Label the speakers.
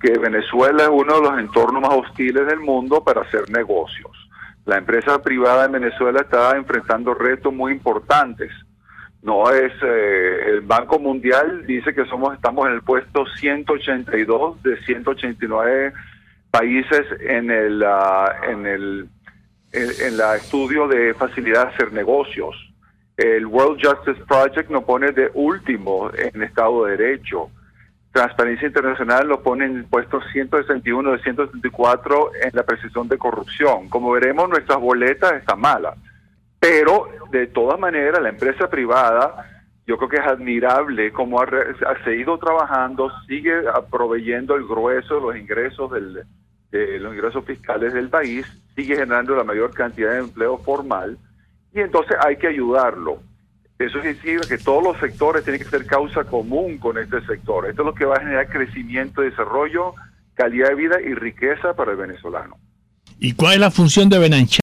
Speaker 1: que Venezuela es uno de los entornos más hostiles del mundo para hacer negocios. La empresa privada en Venezuela está enfrentando retos muy importantes. No es el Banco Mundial dice que estamos en el puesto 182 de 189 países en la estudio de facilidad de hacer negocios. El World Justice Project nos pone de último en Estado de Derecho. Transparencia Internacional lo pone en el puesto 161 de 164 en la percepción de corrupción. Como veremos, nuestras boletas están malas. Pero, de todas maneras, la empresa privada, yo creo que es admirable cómo ha seguido trabajando, sigue proveyendo el grueso de los ingresos de los ingresos fiscales del país, sigue generando la mayor cantidad de empleo formal, y entonces hay que ayudarlo. Eso significa que todos los sectores tienen que ser causa común con este sector. Esto es lo que va a generar crecimiento, desarrollo, calidad de vida y riqueza para el venezolano.
Speaker 2: ¿Y cuál es la función de Benanchal?